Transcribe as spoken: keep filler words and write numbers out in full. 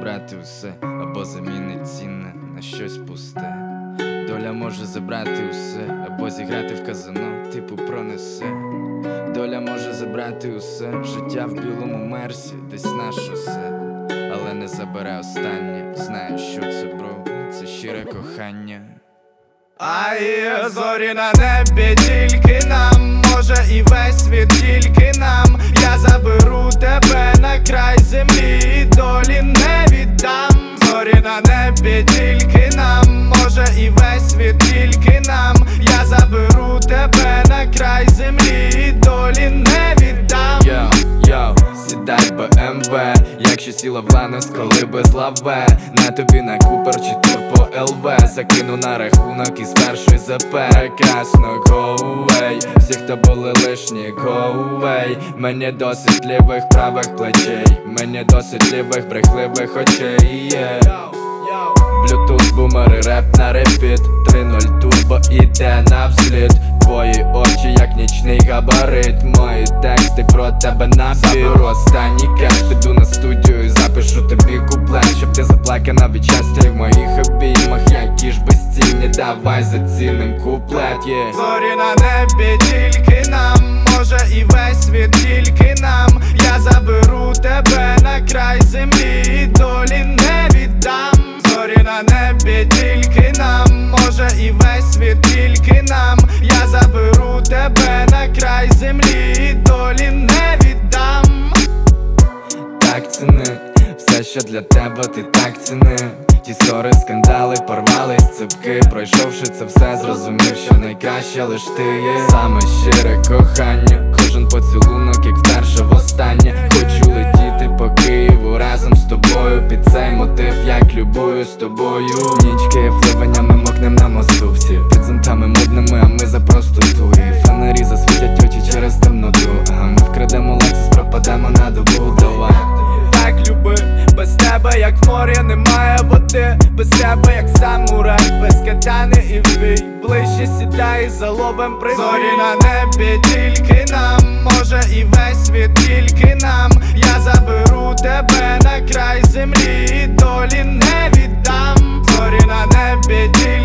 забрати усе, або замінить цінне на щось пусте. Доля може забрати усе, або зіграти в казино, типу пронесе. Доля може забрати усе, життя в білому мерсі, десь на шосе. Але не забере останнє, знаю, що це, бро, це щире кохання. А є зорі на небі тільки нам, може і весь світ тільки нам. Я заберу тебе на край землі і долі не віддам. Зорі на небі тільки нам, може і весь світ тільки нам. Я заберу тебе на край землі і долі не віддам. Йоу, йоу, сідай бе ем ве, якщо сіла в ланос, коли без лаве. На тобі на Купер чи Турбо ел ве, закину на рахунок із першої зе пе. Прекрасно, go away, всі, хто були лишні, go away. Мені досить лівих правих плечей, мені досить лівих брехливих очей, yeah. Bluetooth, бумери, реп на репіт, три нуль турбо іде на взліт. Твої очі як нічний габарит, мої тексти про тебе на Заберу останній кеш, піду на студію і запишу тобі куплет, щоб ти заплакана від щастя і в моїх обіймах, які ж безцінні, давай заціним куплет, yeah. Зорі на небі тільки нам, може і весь світ тільки нам. Я заберу тебе на край землі і долі не віддам. Зорі на небі тільки нам, може і весь світ тільки нам. Я заберу тебе на край землі і долі не віддам. Так ціни все, що для тебе ти так ціни. Ті ссори, скандали, порвались цепки. Пройшовши це все, зрозумів, що найкраще лиш ти є. Саме щире кохання, кожен поцілунок, як вперше востаннє. Хочу летіти по Києву разом з тобою, під цей мотив, як любую з тобою. Нічки вливаннями мокнем на мосту, всі під зонтами модними, а ми за простоту. І фонарі засвітять очі через темноту, а ми вкрадемо Лексус, пропадемо на добу, давай. Так люби, без тебе як в морі немає води. Без тебе як самурай, без катани і в бій. Ближче сідай і заловим прибій. Зорі на небі тільки нам, може і весь світ тільки нам. Я заберу тебе на край землі і долі не віддам. Зорі на небі тільки